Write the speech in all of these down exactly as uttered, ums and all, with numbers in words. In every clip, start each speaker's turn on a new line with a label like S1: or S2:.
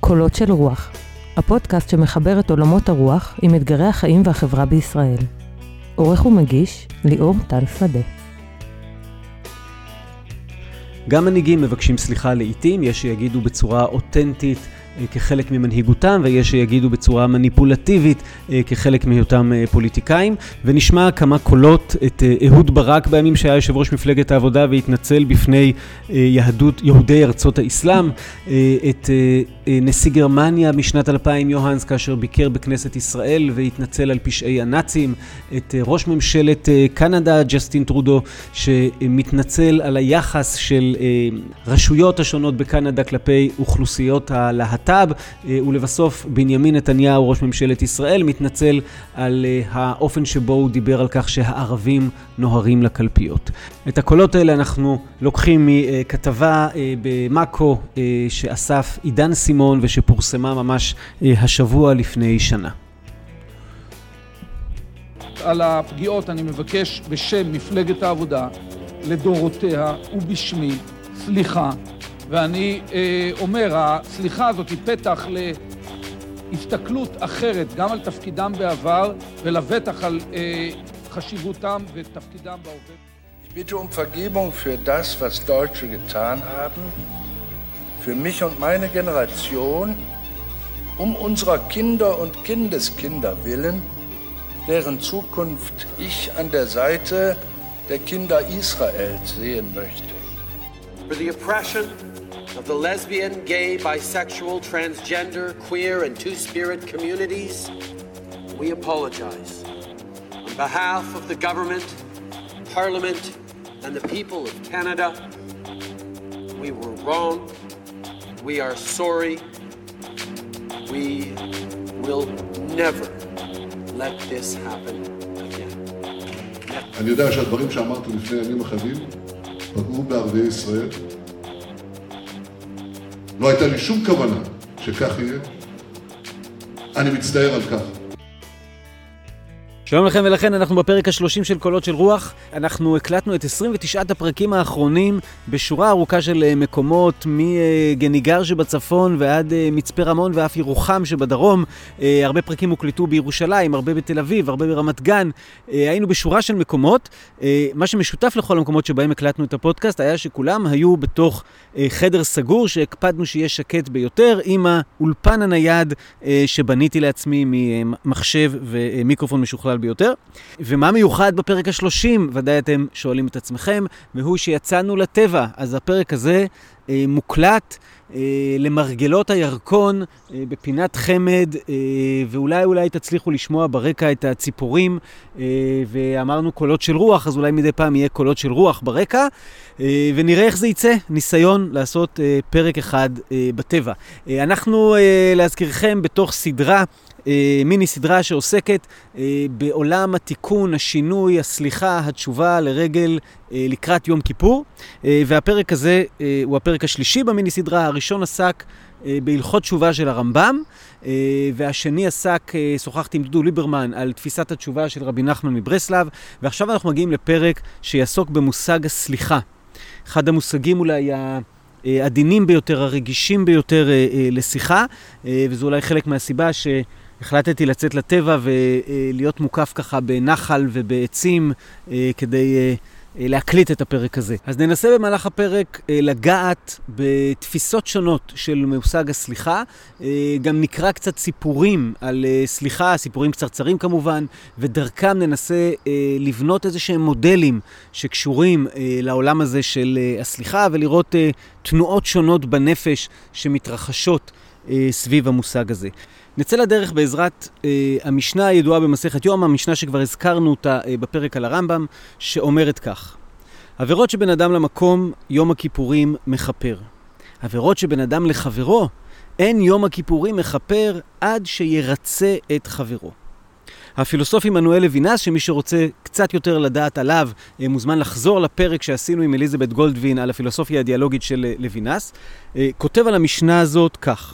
S1: קולות של רוח, הפודקאסט שמחבר את עולמות הרוח עם אתגרי החיים והחברה בישראל. עורך ומגיש, ליאור טל שדה.
S2: גם מנהיגים מבקשים סליחה לעתים, יש שיגידו בצורה אותנטית כחלק ממנהיגותם, ויש שיגידו בצורה מניפולטיבית כחלק מהיותם פוליטיקאים. ונשמע כמה קולות את אהוד ברק בימים שהיה יושב ראש מפלגת העבודה והתנצל בפני יהדות, יהודי ארצות האסלאם, את נשיא גרמניה משנת אלפיים יוהנס כאשר ביקר בכנסת ישראל והתנצל על פשעי הנאצים, את ראש ממשלת קנדה ג'סטין טרודו שמתנצל על היחס של רשויות השונות בקנדה כלפי אוכלוסיות הלהט"ב, ולבסוף בנימין נתניהו ראש ממשלת ישראל מתנצל על האופן שבו הוא דיבר על כך שהערבים נוהרים לקלפיות. את הקולות האלה אנחנו לוקחים מכתבה במאקו שאסף עידן סימון ושפורסמה ממש השבוע לפני שנה.
S3: על הפגיעות אני מבקש בשם מפלגת העבודה לדורותיה ובשמי סליחה, ואני אה, אומר, הסליחה הזאת היא פתח להסתכלות אחרת גם על תפקידם בעבר ולבטח על אה, חשיבותם ותפקידם בהווה.
S4: Ich bitte um Vergebung für das, was Deutsche getan haben, für mich und meine Generation, um unserer Kinder und Kindeskinder willen, deren Zukunft ich an der Seite der Kinder Israels sehen möchte.
S5: For the oppression of the lesbian, gay, bisexual, transgender, queer, and two-spirit communities, we apologize. On behalf of the government, Parliament, and the people of Canada, we were wrong. We are sorry. We will never let this happen again.
S6: אני יודע שהדברים שאמרתי לפני ימים אחדים פגעו בערביי ישראל. לא הייתה לי שום כוונה שכך יהיה. אני מצטער על כך.
S2: שלום לכם, ולכן אנחנו בפרק השלושים של קולות של רוח. אנחנו הקלטנו את עשרים ותשעת הפרקים האחרונים בשורה ארוכה של מקומות, מגניגר שבצפון ועד מצפה רמון ואף ירוחם שבדרום. הרבה פרקים הוקלטו בירושלים, הרבה בתל אביב, הרבה ברמת גן. היינו בשורה של מקומות. מה שמשותף לכל המקומות שבהם הקלטנו את הפודקאסט היה שכולם היו בתוך חדר סגור שהקפדנו שיהיה שקט ביותר, עם האולפן הנייד שבניתי לעצמי ממחשב ומיקרופון משוכלל ביותר. ומה מיוחד בפרק השלושים? ודאי אתם שואלים את עצמכם, והוא שיצאנו לטבע. אז הפרק הזה אה, מוקלט אה, למרגלות הירקון אה, בפינת חמד, אה, ואולי אולי תצליחו לשמוע ברקע את הציפורים, אה, ואמרנו קולות של רוח, אז אולי מדי פעם יהיה קולות של רוח ברקע, אה, ונראה איך זה יצא. ניסיון לעשות אה, פרק אחד אה, בטבע. אה, אנחנו אה, להזכירכם בתוך סדרה, מיני סדרה שעוסקת בעולם התיקון, השינוי, הסליחה, התשובה לרגל לקראת יום כיפור. והפרק הזה הוא הפרק השלישי במיני סדרה. הראשון עסק בהלכות תשובה של הרמב"ם, והשני עסק, שוחחתי עם דודו ליברמן על תפיסת התשובה של רבי נחמן מברסלב, ועכשיו אנחנו מגיעים לפרק שיעסוק במושג הסליחה. אחד המושגים אולי העדינים ביותר, הרגישים ביותר לשיחה, וזו אולי חלק מהסיבה ש... החלטתי לצאת לטבע ולהיות מוקף ככה בנחל ובעצים כדי להקליט את הפרק הזה. אז ננסה במהלך הפרק לגעת בתפיסות שונות של מושג הסליחה. גם נקרא קצת סיפורים על סליחה, סיפורים קצרצרים כמובן, ודרכם ננסה לבנות איזה שהם מודלים שקשורים לעולם הזה של הסליחה, ולראות תנועות שונות בנפש שמתרחשות סביב המושג הזה. נצא לדרך בעזרת אה, המשנה הידועה במסכת יום, המשנה שכבר הזכרנו אותה אה, בפרק על הרמב"ם, שאומרת כך: עבירות שבין אדם למקום, יום הכיפורים מחפר. עבירות שבין אדם לחברו, אין יום הכיפורים מחפר עד שירצה את חברו. הפילוסוף עמנואל לוינס, שמי שרוצה קצת יותר לדעת עליו, אה, מוזמן לחזור לפרק שעשינו עם אליזבת גולדווין על הפילוסופיה הדיאלוגית של אה, לוינס, אה, כותב על המשנה הזאת כך: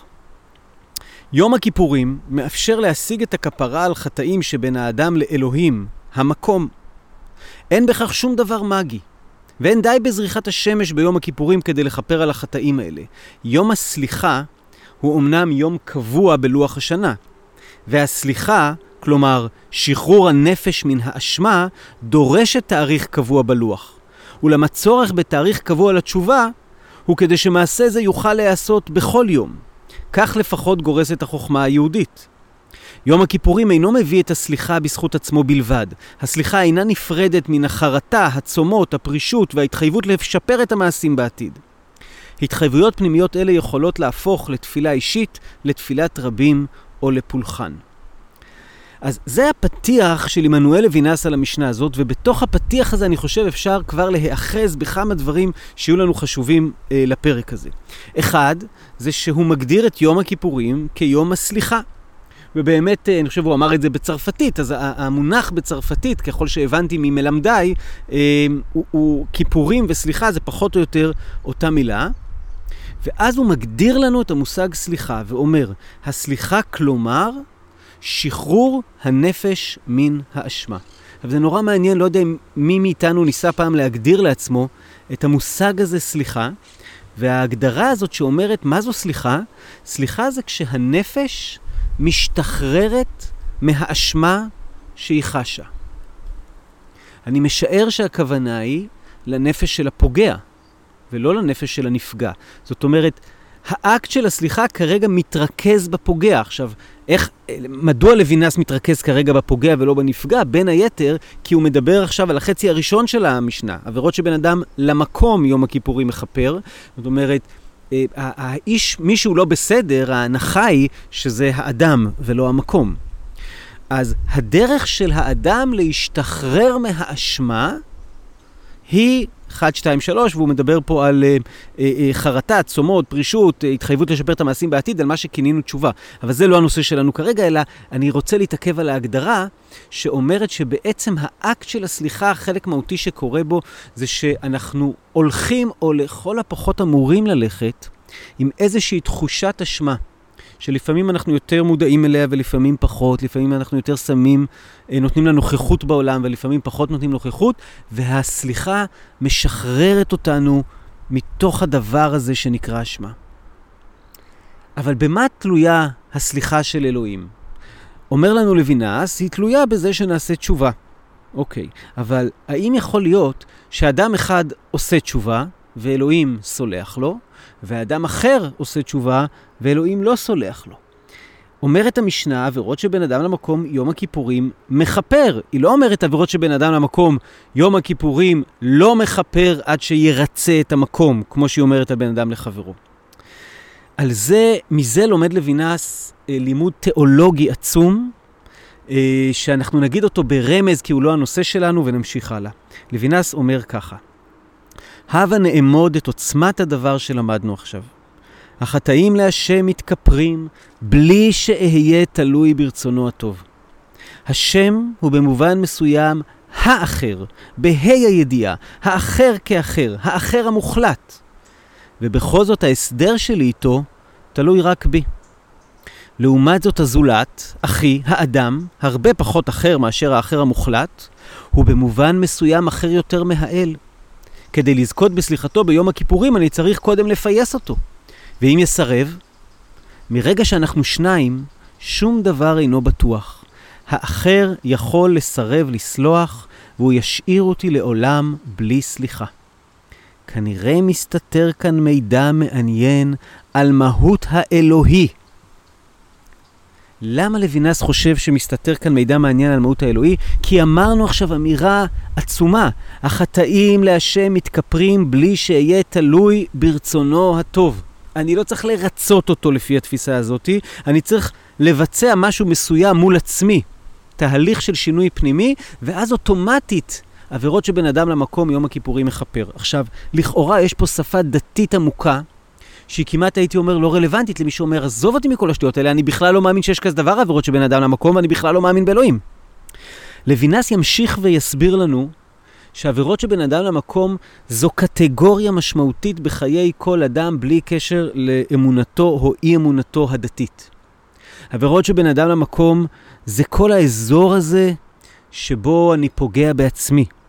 S2: יום הכיפורים מאפשר להשיג את הכפרה על חטאים שבין האדם לאלוהים, המקום. אין בכך שום דבר מגי, ואין די בזריחת השמש ביום הכיפורים כדי לכפר על החטאים האלה. יום הסליחה הוא אמנם יום קבוע בלוח השנה, והסליחה, כלומר שחרור הנפש מן האשמה, דורשת תאריך קבוע בלוח. אולם הצורך בתאריך קבוע לתשובה הוא כדי שמעשה זה יוכל להיעשות בכל יום. כך לפחות גורסת החוכמה היהודית. יום הכיפורים אינו מביא את הסליחה בזכות עצמו בלבד. הסליחה אינה נפרדת מן החרטה, הצומות, הפרישות וההתחייבות לשפר את המעשים בעתיד. התחייבויות פנימיות אלה יכולות להפוך לתפילה אישית, לתפילת רבים או לפולחן. אז זה הפתיח של עמנואל לוינס על המשנה הזאת, ובתוך הפתיח הזה אני חושב אפשר כבר להיאחז בכמה דברים שיהיו לנו חשובים אה, לפרק הזה. אחד, זה שהוא מגדיר את יום הכיפורים כיום הסליחה. ובאמת, אני חושב, הוא אמר את זה בצרפתית, אז המונח בצרפתית, ככל שהבנתי ממלמדיי, הוא, הוא כיפורים וסליחה, זה פחות או יותר אותה מילה. ואז הוא מגדיר לנו את המושג סליחה, ואומר, הסליחה כלומר, שחרור הנפש מן האשמה. אבל זה נורא מעניין, לא יודע מי מאיתנו ניסה פעם להגדיר לעצמו את המושג הזה סליחה, וההגדרה הזאת שאומרת, מה זו סליחה? סליחה זה כשהנפש משתחררת מהאשמה שהיא חשה. אני משער שהכוונה היא לנפש של הפוגע, ולא לנפש של הנפגע. זאת אומרת, האקט של הסליחה כרגע מתרכז בפוגע. עכשיו, איך, מדוע לוינס מתרכז כרגע בפוגע ולא בנפגע? בין היתר, כי הוא מדבר עכשיו על החצי הראשון של המשנה. עבירות שבן אדם למקום יום הכיפורים מחפר. זאת אומרת, האיש, מישהו לא בסדר, ההנחה היא שזה האדם ולא המקום. אז הדרך של האדם להשתחרר מהאשמה היא אחת, שתיים, שלוש, והוא מדבר פה על אה, אה, חרטה, צומות, פרישות, אה, התחייבות לשפר את המעשים בעתיד, על מה שכינינו תשובה. אבל זה לא הנושא שלנו כרגע, אלא אני רוצה להתעכב על ההגדרה שאומרת שבעצם האקט של הסליחה, חלק מהותי שקורה בו, זה שאנחנו הולכים, או לכל הפחות אמורים ללכת, עם איזושהי תחושת אשמה, שלפעמים אנחנו יותר מודעים אליה ולפעמים פחות, לפעמים אנחנו יותר שמים, נותנים לה נוכחות בעולם ולפעמים פחות נותנים נוכחות, והסליחה משחררת אותנו מתוך הדבר הזה שנקרא אשמה. אבל במה תלויה הסליחה של אלוהים? אומר לנו לוינס, היא תלויה בזה שנעשה תשובה. אוקיי, אבל האם יכול להיות שאדם אחד עושה תשובה ואלוהים סולח לו, ואדם אחר עושה תשובה ואלוהים לא סולח לו? אומרת המשנה, עבירות שבין אדם למקום יום הכיפורים מחפר. היא לא אומרת עבירות שבין אדם למקום יום הכיפורים לא מחפר עד שירצה את המקום, כמו שהיא אומרת על בן אדם לחברו. על זה, מזה לומד לוינס אה, לימוד תיאולוגי עצום, אה, שאנחנו נגיד אותו ברמז כי הוא לא הנושא שלנו ונמשיך הלאה. לוינס אומר ככה, הבה נעמוד את עוצמת הדבר שלמדנו עכשיו. החטאים להשם מתכפרים בלי שאהיה תלוי ברצונו הטוב. השם הוא במובן מסוים האחר, בהי הידיעה, האחר כאחר, האחר המוחלט. ובכל זאת ההסדר שלי איתו תלוי רק בי. לעומת זאת הזולת, אחי, האדם, הרבה פחות אחר מאשר האחר המוחלט, הוא במובן מסוים אחר יותר מהאל. כדי לזכות בסליחתו ביום הכיפורים אני צריך קודם לפייס אותו. ואם יסרב, מרגע שאנחנו שניים, שום דבר אינו בטוח. האחר יכול לסרב לסלוח, והוא ישאיר אותי לעולם בלי סליחה. כנראה מסתתר כאן מידע מעניין על מהות האלוהי. למה לוינס חושב שמסתתר כאן מידע מעניין על מהות האלוהי? כי אמרנו עכשיו אמירה עצומה. החטאים להשם מתכפרים בלי שיהיה תלוי ברצונו הטוב. אני לא צריך לרצות אותו לפי התפיסה הזאת, אני צריך לבצע משהו מסוים מול עצמי, תהליך של שינוי פנימי, ואז אוטומטית עבירות שבין אדם למקום יום הכיפורים מחפר. עכשיו, לכאורה יש פה שפה דתית עמוקה, שהיא כמעט הייתי אומר לא רלוונטית למי שאומר, עזוב אותי מכל השטויות האלה, אני בכלל לא מאמין שיש כזה דבר עבירות שבין אדם למקום, ואני בכלל לא מאמין באלוהים. לוינס ימשיך ויסביר לנו, שעבירות שבין אדם למקום זו קטגוריה משמעותית בחיי כל אדם בלי קשר לאמונתו או אי אמונתו הדתית. עבירות שבין אדם למקום זה כל האזור הזה שבו אני פוגע בעצמי.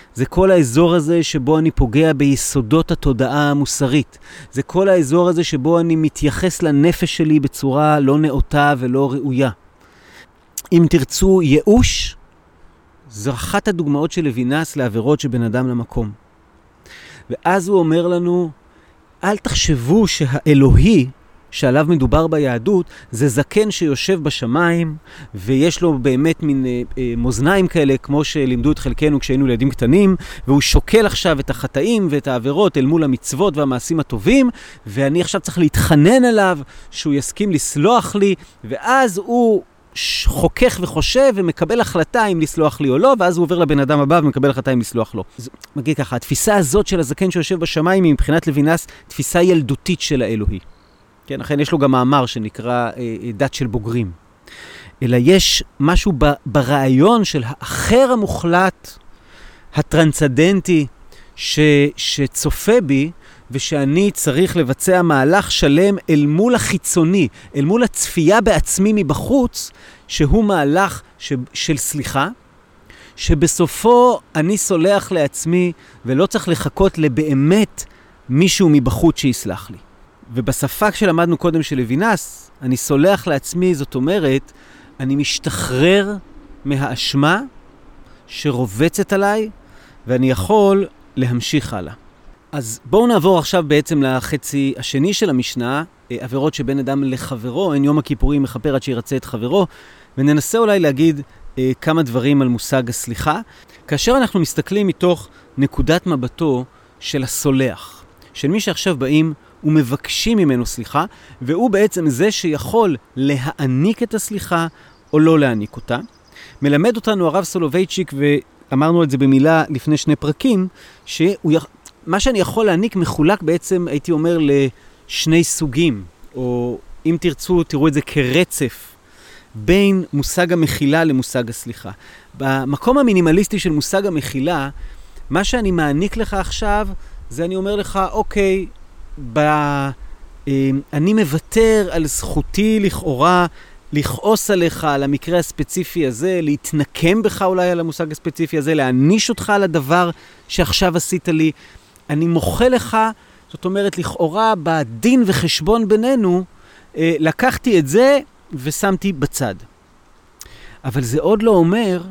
S2: זה כל האזור הזה שבו אני פוגע ביסודות התודעה המוסרית. זה כל האזור הזה שבו אני מתייחס לנפש שלי בצורה לא נאותה ולא ראויה. אם תרצו ייאוש, זו אחת הדוגמאות של לוינס לעבירות שבין אדם למקום. ואז הוא אומר לנו, אל תחשבו שהאלוהי שעליו מדובר ביהדות, זה זקן שיושב בשמיים, ויש לו באמת מין אה, אה, מוזניים כאלה, כמו שלימדו את חלקנו כשהיינו ילדים קטנים, והוא שוקל עכשיו את החטאים ואת העבירות אל מול המצוות והמעשים הטובים, ואני עכשיו צריך להתחנן עליו, שהוא יסכים לסלוח לי, ואז הוא חוכך וחושב ומקבל החלטה אם לסלוח לי או לא, ואז הוא עובר לבן אדם הבא ומקבל החלטה אם לסלוח לו. אז מגיע ככה, התפיסה הזאת של הזקן שיושב בשמיים היא מבחינת לוינס תפיסה ילדותית של האלוהי. כן, לכן יש לו גם מאמר שנקרא אה, דת של בוגרים. אלא יש משהו ב, ברעיון של האחר המוחלט, הטרנסדנטי, ש, שצופה בי, ושאני צריך לבצע מהלך שלם אל מול החיצוני, אל מול הצפייה בעצמי מבחוץ, שהוא מהלך ש, של סליחה, שבסופו אני סולח לעצמי, ולא צריך לחכות לבאמת מישהו מבחוץ שיסלח לי. ובשפה שלמדנו קודם של לוינס, אני סולח לעצמי, זאת אומרת, אני משתחרר מהאשמה שרובצת עליי, ואני יכול להמשיך הלאה. אז בואו נעבור עכשיו בעצם לחצי השני של המשנה, עבירות שבין אדם לחברו, אין יום הכיפורים מכפר עד שירצה את חברו, וננסה אולי להגיד אה, כמה דברים על מושג הסליחה, כאשר אנחנו מסתכלים מתוך נקודת מבטו של הסולח, של מי שעכשיו באים ומבקשים ממנו סליחה, והוא בעצם זה שיכול להעניק את הסליחה או לא להעניק אותה. מלמד אותנו הרב סולובייצ'יק, ואמרנו את זה במילה לפני שני פרקים, שמה שאני יכול להעניק מחולק בעצם, הייתי אומר, לשני סוגים, או אם תרצו, תראו את זה כרצף, בין מושג המחילה למושג הסליחה. במקום המינימליסטי של מושג המחילה, מה שאני מעניק לך עכשיו, זה אני אומר לך, אוקיי, ב... אני מוותר על זכותי לכאורה, לכעוס עליך על המקרה הספציפי הזה, להתנקם בך אולי על המושג הספציפי הזה, להעניש אותך על הדבר שעכשיו עשית לי. אני מוחה לך, זאת אומרת, לכאורה בדין וחשבון בינינו, לקחתי את זה ושמתי בצד. אבל זה עוד לא אומר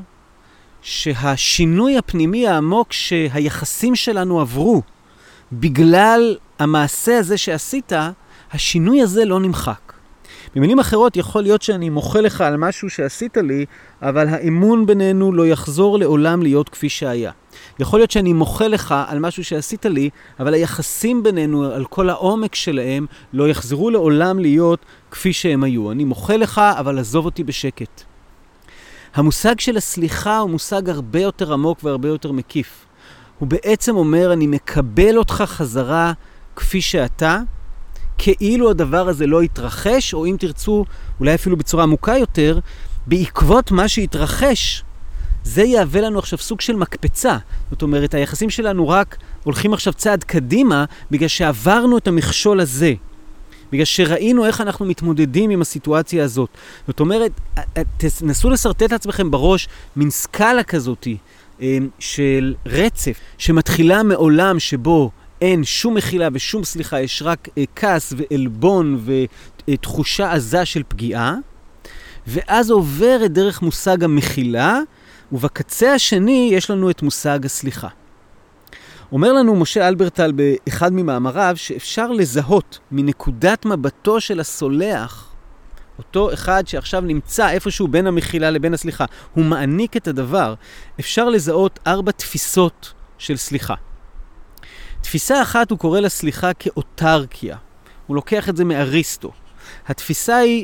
S2: שהשינוי הפנימי העמוק שהיחסים שלנו עברו, בגלל המעשה הזה שעשית, השינוי הזה לא נמחק. במילים אחרות, יכול להיות שאני מוחה לך על משהו שעשית לי, אבל האמון בינינו לא יחזור לעולם להיות כפי שהיה. יכול להיות שאני מוחה לך על משהו שעשית לי, אבל היחסים בינינו, על כל העומק שלהם, לא יחזרו לעולם להיות כפי שהם היו. אני מוחה לך, אבל עזוב אותי בשקט. המושג של הסליחה הוא מושג הרבה יותר עמוק והרבה יותר מקיף. הוא בעצם אומר, אני מקבל אותך חזרה כפי שאתה, כאילו הדבר הזה לא יתרחש, או אם תרצו, אולי אפילו בצורה עמוקה יותר, בעקבות מה שיתרחש, זה יהווה לנו עכשיו סוג של מקפצה. זאת אומרת, היחסים שלנו רק הולכים עכשיו צעד קדימה, בגלל שעברנו את המכשול הזה. בגלל שראינו איך אנחנו מתמודדים עם הסיטואציה הזאת. זאת אומרת, תנסו לסרטט לעצמכם בראש מין סקאלה כזאת של רצף, שמתחילה מעולם שבו אין שום מחילה ושום סליחה, יש רק כעס ואלבון ותחושה עזה של פגיעה, ואז עוברת דרך מושג המחילה, ובקצה השני יש לנו את מושג הסליחה. אומר לנו משה אלברטל באחד ממאמריו שאפשר לזהות מנקודת מבטו של הסולח, אותו אחד שעכשיו נמצא איפשהו בין המחילה לבין הסליחה, הוא מעניק את הדבר, אפשר לזהות ארבע תפיסות של סליחה. תפיסה אחת הוא קורא לסליחה כאוטרקיה. הוא לוקח את זה מאריסטו. התפיסה היא,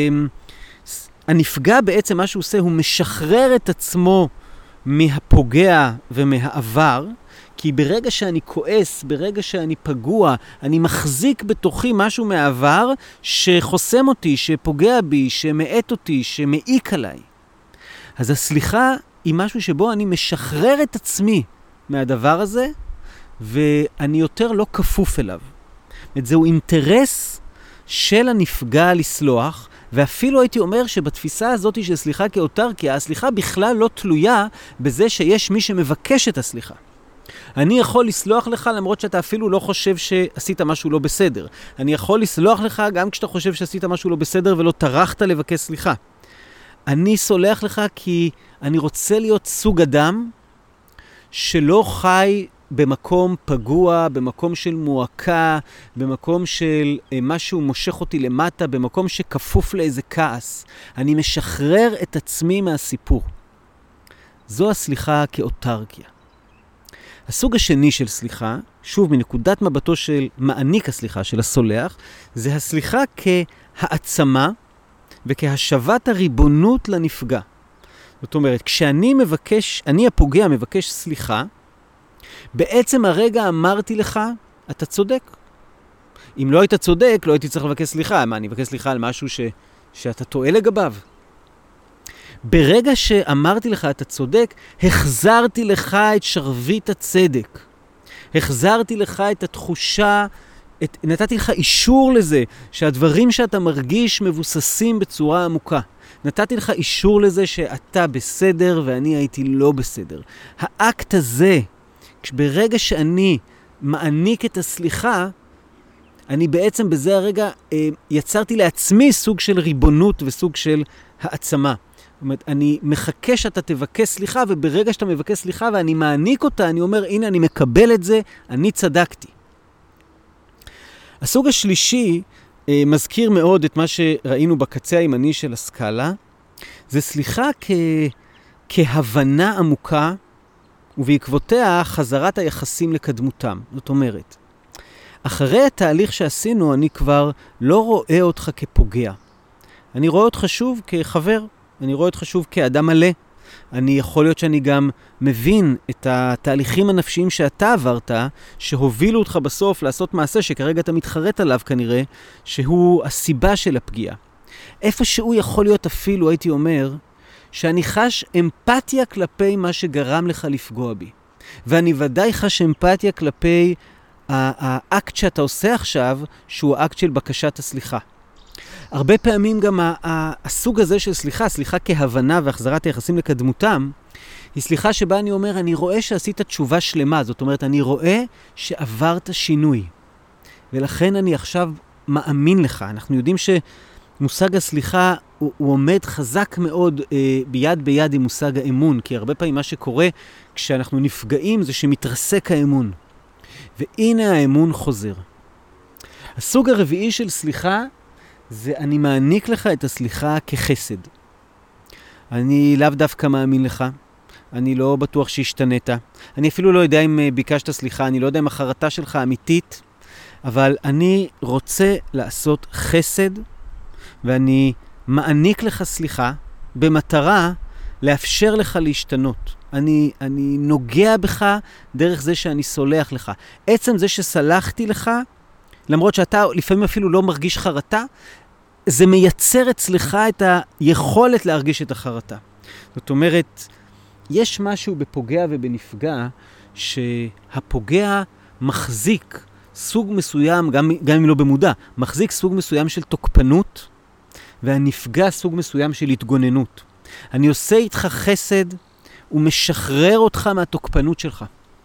S2: הנפגע בעצם מה שהוא עושה, הוא משחרר את עצמו מהפוגע ומהעבר, כי ברגע שאני כועס, ברגע שאני פגוע, אני מחזיק בתוכי משהו מהעבר שחוסם אותי, שפוגע בי, שמעט אותי, שמעיק עליי. אז הסליחה היא משהו שבו אני משחרר את עצמי מהדבר הזה, ואני יותר לא כפוף אליו. זהו אינטרס של הנפגע לסלוח, ואפילו הייתי אומר שבתפיסה הזאת של סליחה כאוטרקיה, הסליחה בכלל לא תלויה בזה שיש מי שמבקש את הסליחה. אני יכול לסלוח לך למרות שאתה אפילו לא חושב שעשית משהו לא בסדר. אני יכול לסלוח לך גם כשאתה חושב שעשית משהו לא בסדר ולא טרחת לבקש סליחה. אני סולח לך כי אני רוצה להיות סוג אדם שלא חי במקום פגוע, במקום של מועקה, במקום של אה, משהו מושך אותי למטה, במקום שכפוף לאיזה כעס. אני משחרר את עצמי מהסיפור. זו הסליחה כאוטרקיה. הסוג השני של סליחה, שוב מנקודת מבטו של מעניק הסליחה, של הסולח, זה הסליחה כהעצמה וכהשבת הריבונות לנפגע. זאת אומרת, כשאני מבקש, אני הפוגע מבקש סליחה, בעצם הרגע אמרתי לך, אתה צודק. אם לא היית צודק, לא הייתי צריך לבקש סליחה. מה, אני מבקש סליחה על משהו ש, שאתה טועה לגביו? ברגע שאמרתי לך, אתה צודק, החזרתי לך את שרביט הצדק. החזרתי לך את התחושה, את, נתתי לך אישור לזה, שהדברים שאתה מרגיש מבוססים בצורה עמוקה. נתתי לך אישור לזה שאתה בסדר ואני הייתי לא בסדר. האקט הזה, ברגע שאני מעניק את הסליחה, אני בעצם בזה הרגע אה, יצרתי לעצמי סוג של ריבונות וסוג של העצמה. זאת אומרת, אני מחכה שאתה תבקש סליחה, וברגע שאתה מבקש סליחה ואני מעניק אותה, אני אומר, הנה אני מקבל את זה, אני צדקתי. הסוג השלישי אה, מזכיר מאוד את מה שראינו בקצה הימני של הסקאלה, זה סליחה כ... כהבנה עמוקה, ובעקבותיה חזרת היחסים לקדמותם. זאת אומרת, אחרי התהליך שעשינו, אני כבר לא רואה אותך כפוגע. אני רואה אותך שוב כחבר, אני רואה אותך שוב כאדם מלא. אני יכול להיות שאני גם מבין את התהליכים הנפשיים שאתה עברת, שהובילו אותך בסוף לעשות מעשה שכרגע אתה מתחרט עליו כנראה, שהוא הסיבה של הפגיעה. איפה שהוא יכול להיות אפילו, הייתי אומר, שאני חש אמפתיה כלפי מה שגרם לך לפגוע בי. ואני ודאי חש אמפתיה כלפי האקט שאתה עושה עכשיו, שהוא האקט של בקשת הסליחה. הרבה פעמים גם הסוג הזה של סליחה, סליחה כהבנה והחזרת היחסים לקדמותם, היא סליחה שבה אני אומר, אני רואה שעשית תשובה שלמה. זאת אומרת, אני רואה שעברת שינוי. ולכן אני עכשיו מאמין לך. אנחנו יודעים ש... מושג הסליחה הוא, הוא עומד חזק מאוד אה, ביד ביד עם מושג האמון, כי הרבה פעמים מה שקורה כשאנחנו נפגעים זה שמתרסק האמון. והנה האמון חוזר. הסוג הרביעי של סליחה זה אני מעניק לך את הסליחה כחסד. אני לאו דווקא מאמין לך, אני לא בטוח שהשתנית, אני אפילו לא יודע אם ביקשת סליחה, אני לא יודע אם החרטה שלך אמיתית, אבל אני רוצה לעשות חסד, ואני מעניק לך סליחה במטרה לאפשר לך להשתנות. אני, אני נוגע בך דרך זה שאני סולח לך. עצם זה שסלחתי לך, למרות שאתה לפעמים אפילו לא מרגיש חרטה, זה מייצר אצלך את היכולת להרגיש את החרטה. זאת אומרת, יש משהו בפוגע ובנפגע, שהפוגע מחזיק סוג מסוים, גם, גם אם לא במודע, מחזיק סוג מסוים של תוקפנות, והנפגע סוג מסוים של התגוננות. אני עושה איתך חסד ומשחרר אותך מהתוקפנות שלך.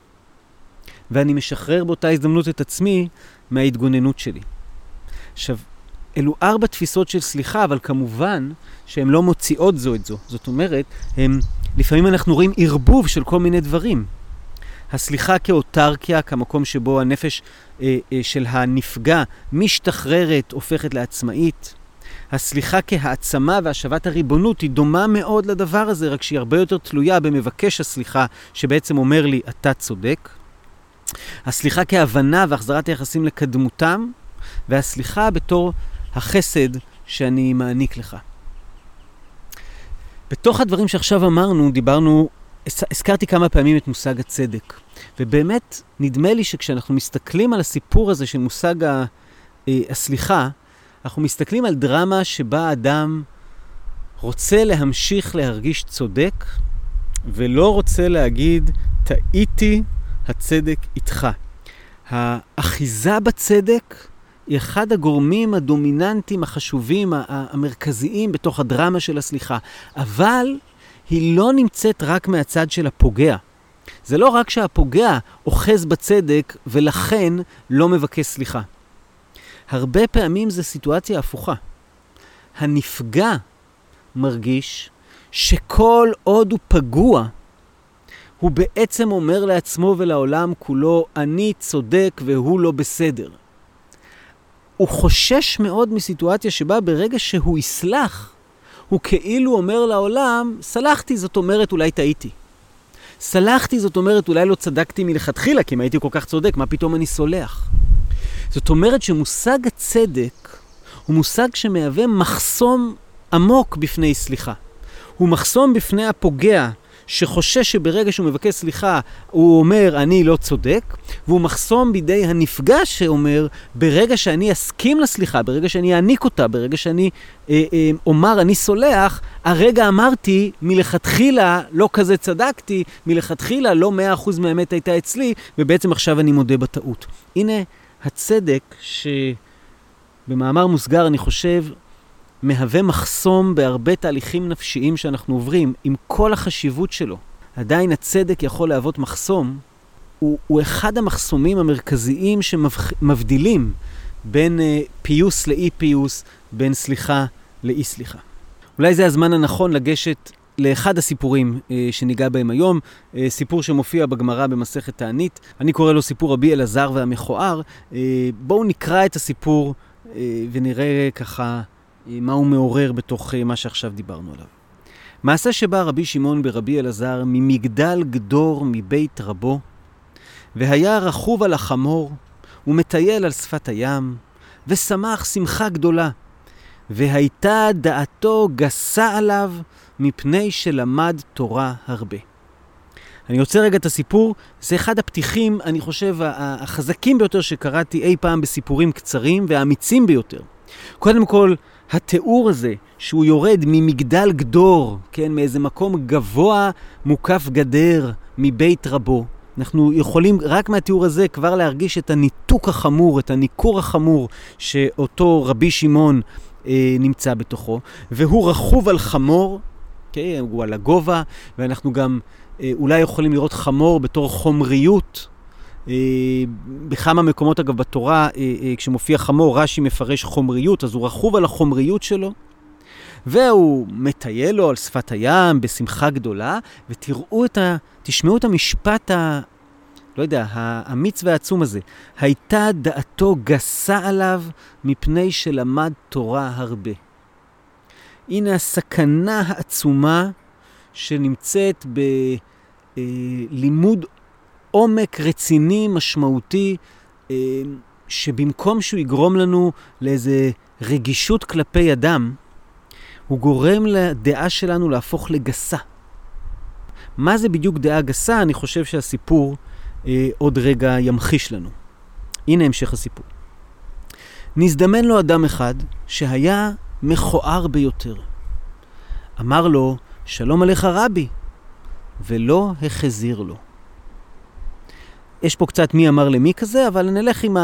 S2: ואני משחרר באותה הזדמנות את עצמי מההתגוננות שלי. עכשיו, אלו ארבע תפיסות של סליחה, אבל כמובן שהן לא מוציאות זו את זו. זאת אומרת, הם, לפעמים אנחנו רואים ערבוב של כל מיני דברים. הסליחה כאוטרקיה, כמקום שבו הנפש אה, אה, של הנפגע משתחררת, הופכת לעצמאית. הסליחה כהעצמה והשבת הריבונות היא דומה מאוד לדבר הזה, רק שהיא הרבה יותר תלויה במבקש הסליחה, שבעצם אומר לי, אתה צודק. הסליחה כהבנה והחזרת היחסים לקדמותם, והסליחה בתור החסד שאני מעניק לך. בתוך הדברים שעכשיו אמרנו, דיברנו, הזכרתי כמה פעמים את מושג הצדק. ובאמת, נדמה לי שכשאנחנו מסתכלים על הסיפור הזה של מושג הסליחה, אנחנו מסתכלים על דרמה שבה אדם רוצה להמשיך להרגיש צודק, ולא רוצה להגיד, טעיתי, הצדק איתך. האחיזה בצדק היא אחד הגורמים הדומיננטיים, החשובים, המרכזיים בתוך הדרמה של הסליחה. אבל היא לא נמצאת רק מהצד של הפוגע. זה לא רק שהפוגע אוחז בצדק ולכן לא מבקש סליחה. הרבה פעמים זו סיטואציה הפוכה. הנפגע מרגיש שכל עוד הוא פגוע, הוא בעצם אומר לעצמו ולעולם כולו, אני צודק והוא לא בסדר. הוא חושש מאוד מסיטואציה שבה ברגע שהוא יסלח, הוא כאילו אומר לעולם, סלחתי, זאת אומרת אולי טעיתי. סלחתי, זאת אומרת אולי לא צדקתי מלכתחילה, כי אם הייתי כל כך צודק, מה פתאום אני סולח? זאת אומרת שמושג הצדק הוא מושג שמהווה מחסום עמוק בפני סליחה. הוא מחסום בפני הפוגע, שחושש שברגע שהוא מבקש סליחה, הוא אומר, אני לא צודק, והוא מחסום בידי הנפגע שאומר, ברגע שאני אסכים לסליחה, ברגע שאני אעניק אותה, ברגע שאני אה, אה, אומר, אני סולח, הרגע אמרתי, מלכתחילה לא כזה צדקתי, מלכתחילה לא מאה אחוז מהאמת הייתה אצלי, ובעצם עכשיו אני מודה בטעות. הנה הצדק שבמאמר מוסגר אני חושב, מהווה מחסום בהרבה תהליכים נפשיים שאנחנו עוברים, עם כל החשיבות שלו. עדיין הצדק יכול להוות מחסום, הוא, הוא אחד המחסומים המרכזיים שמבדילים בין uh, פיוס לאי פיוס, בין סליחה לאי סליחה. אולי זה הזמן הנכון לגשת לאחד הסיפורים uh, שניגע בהם היום, uh, סיפור שמופיע בגמרא במסכת תענית. אני קורא לו סיפור רבי אלעזר והמכוער. Uh, בואו נקרא את הסיפור uh, ונראה ככה מה הוא מעורר בתוך מה שעכשיו דיברנו עליו. מעשה שבא רבי שמעון ברבי אלעזר ממגדל גדור מבית רבו, והיה רכוב על החמור, ומטייל על שפת הים, ושמח שמחה גדולה, והייתה דעתו גסה עליו, מפני שלמד תורה הרבה. אני רוצה רגע את הסיפור, זה אחד הפתיחים, אני חושב, החזקים ביותר שקראתי אי פעם בסיפורים קצרים, והאמיצים ביותר. קודם כל, התיאור הזה, שהוא יורד ממגדל גדור, כן, מאיזה מקום גבוה מוקף גדר מבית רבו. אנחנו יכולים רק מהתיאור הזה כבר להרגיש את הניתוק החמור, את הניכור החמור שאותו רבי שמעון אה, נמצא בתוכו. והוא רכוב על חמור, כן, הוא על הגובה, ואנחנו גם אה, אולי יכולים לראות חמור בתור חומריות, בכמה מקומות אגב בתורה, כשמופיע חמור, רש"י מפרש חומריות, אז הוא רכוב על החומריות שלו, והוא מטייל לו על שפת הים בשמחה גדולה, ותראו את ה... תשמעו את המשפט ה... לא יודע, האמיץ והעצום הזה. הייתה דעתו גסה עליו מפני שלמד תורה הרבה. הנה הסכנה העצומה שנמצאת בלימוד עומק רציני, משמעותי, שבמקום שהוא יגרום לנו לאיזה רגישות כלפי אדם, הוא גורם לדעה שלנו להפוך לגסה. מה זה בדיוק דעה גסה? אני חושב שהסיפור אה, עוד רגע ימחיש לנו. הנה המשך הסיפור. נזדמן לו אדם אחד שהיה מכוער ביותר. אמר לו, שלום עליך רבי, ולא החזיר לו. יש פה קצת מי אמר למי כזה, אבל נלך עם